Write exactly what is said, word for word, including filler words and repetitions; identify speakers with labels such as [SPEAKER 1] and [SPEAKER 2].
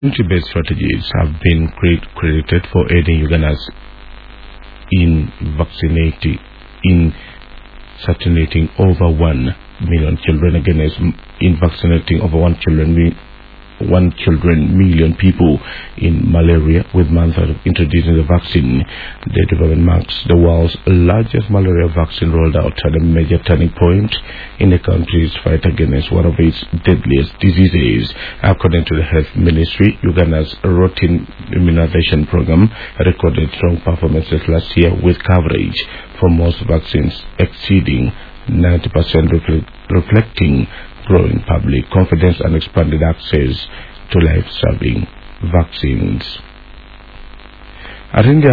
[SPEAKER 1] Community-based strategies have been credited for aiding Ugandans in vaccinating, in vaccinating over one million children against in vaccinating over one children one children million people in malaria with months of introducing the vaccine. The development marks the world's largest malaria vaccine rolled out at a major turning point in the country's fight against one of its deadliest diseases. According to the Health Ministry, Uganda's routine immunization program recorded strong performances last year with coverage for most vaccines exceeding ninety percent, reflecting growing public confidence and expanded access to life-saving vaccines. I think